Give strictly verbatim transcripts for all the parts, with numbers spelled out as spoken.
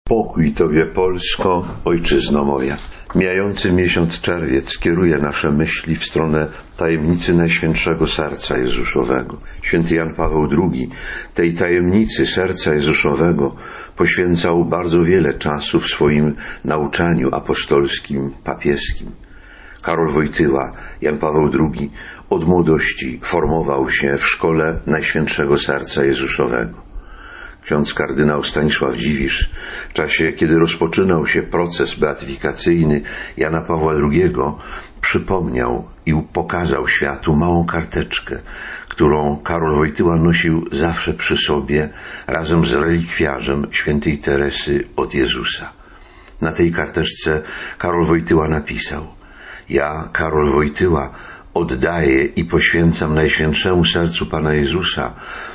Pokój Tobie, Polsko, ojczyzno moja. Mijający miesiąc czerwiec kieruje nasze myśli w stronę tajemnicy Najświętszego Serca Jezusowego. Święty Jan Paweł drugi tej tajemnicy Serca Jezusowego poświęcał bardzo wiele czasu w swoim nauczaniu apostolskim, papieskim. Karol Wojtyła, Jan Paweł drugi, od młodości formował się w szkole Najświętszego Serca Jezusowego. Ksiądz kardynał Stanisław Dziwisz w czasie, kiedy rozpoczynał się proces beatyfikacyjny Jana Pawła drugiego, przypomniał i pokazał światu małą karteczkę, którą Karol Wojtyła nosił zawsze przy sobie razem z relikwiarzem świętej Teresy od Jezusa. Na tej karteczce Karol Wojtyła napisał: ja, Karol Wojtyła, oddaję i poświęcam Najświętszemu Sercu Pana Jezusa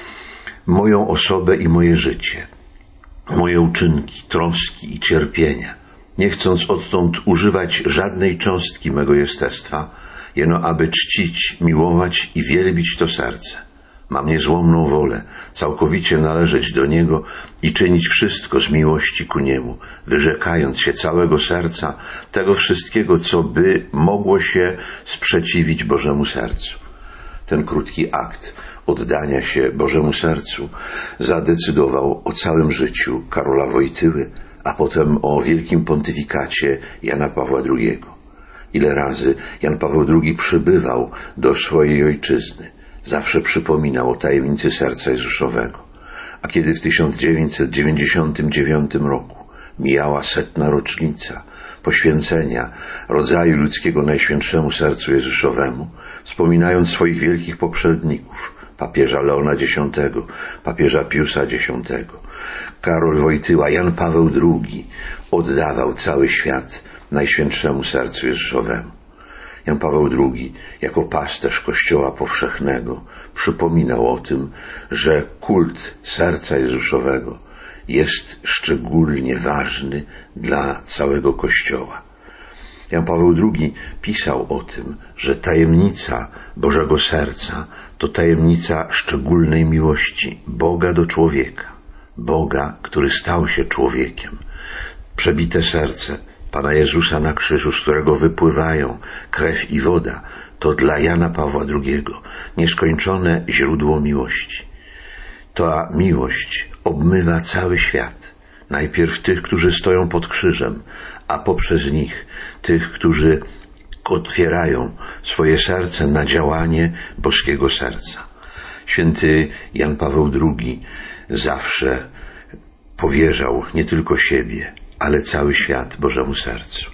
moją osobę i moje życie, moje uczynki, troski i cierpienia, nie chcąc odtąd używać żadnej cząstki mego jestestwa, jeno aby czcić, miłować i wielbić to serce. Mam niezłomną wolę, całkowicie należeć do Niego i czynić wszystko z miłości ku Niemu, wyrzekając się całego serca tego wszystkiego, co by mogło się sprzeciwić Bożemu Sercu. Ten krótki akt oddania się Bożemu Sercu zadecydował o całym życiu Karola Wojtyły, a potem o wielkim pontyfikacie Jana Pawła drugiego. Ile razy Jan Paweł drugi przybywał do swojej ojczyzny, zawsze przypominał o tajemnicy Serca Jezusowego. A kiedy w tysiąc dziewięćset dziewięćdziesiątym dziewiątym roku mijała setna rocznica poświęcenia rodzaju ludzkiego Najświętszemu Sercu Jezusowemu, wspominając swoich wielkich poprzedników, papieża Leona Dziesiątego, papieża Piusa Dziesiątego, Karol Wojtyła, Jan Paweł drugi oddawał cały świat Najświętszemu Sercu Jezusowemu. Jan Paweł drugi, jako pasterz Kościoła powszechnego, przypominał o tym, że kult Serca Jezusowego jest szczególnie ważny dla całego Kościoła. Jan Paweł drugi pisał o tym, że tajemnica Bożego Serca to tajemnica szczególnej miłości Boga do człowieka, Boga, który stał się człowiekiem. Przebite serce Pana Jezusa na krzyżu, z którego wypływają krew i woda, to dla Jana Pawła drugiego nieskończone źródło miłości. Ta miłość obmywa cały świat. Najpierw tych, którzy stoją pod krzyżem, a poprzez nich tych, którzy otwierają swoje serce na działanie boskiego serca. Święty Jan Paweł drugi zawsze powierzał nie tylko siebie, ale cały świat Bożemu Sercu.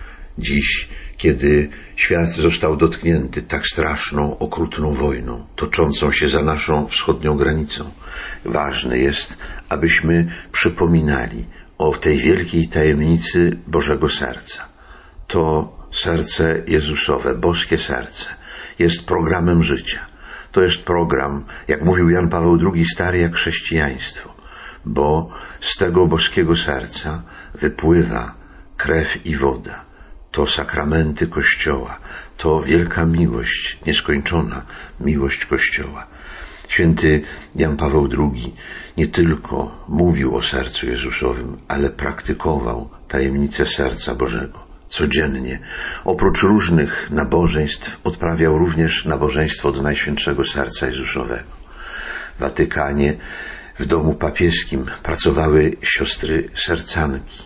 Dziś, kiedy świat został dotknięty tak straszną, okrutną wojną, toczącą się za naszą wschodnią granicą, ważne jest, abyśmy przypominali o tej wielkiej tajemnicy Bożego Serca. To serce Jezusowe, boskie serce, jest programem życia. To jest program, jak mówił Jan Paweł drugi, stary jak chrześcijaństwo, bo z tego boskiego serca wypływa krew i woda. To sakramenty Kościoła, to wielka miłość, nieskończona miłość Kościoła. Święty Jan Paweł drugi nie tylko mówił o sercu Jezusowym, ale praktykował tajemnicę Serca Bożego. Codziennie, oprócz różnych nabożeństw, odprawiał również nabożeństwo do Najświętszego Serca Jezusowego. W Watykanie, w domu papieskim pracowały siostry sercanki,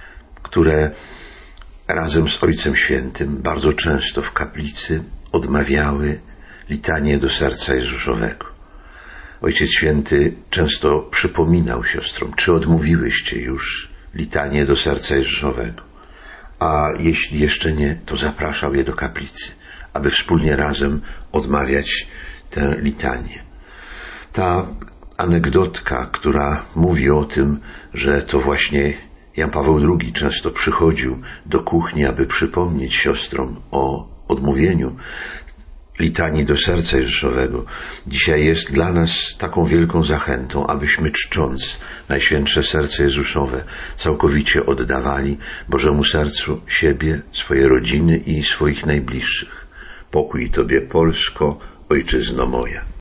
które razem z Ojcem Świętym bardzo często w kaplicy odmawiały litanię do Serca Jezusowego. Ojciec Święty często przypominał siostrom, czy odmówiłyście już litanię do Serca Jezusowego, a jeśli jeszcze nie, to zapraszał je do kaplicy, aby wspólnie razem odmawiać tę litanię. Ta anegdotka, która mówi o tym, że to właśnie Jan Paweł drugi często przychodził do kuchni, aby przypomnieć siostrom o odmówieniu litanii do Serca Jezusowego, dzisiaj jest dla nas taką wielką zachętą, abyśmy czcząc Najświętsze Serce Jezusowe całkowicie oddawali Bożemu Sercu siebie, swoje rodziny i swoich najbliższych. Pokój Tobie, Polsko, ojczyzno moja.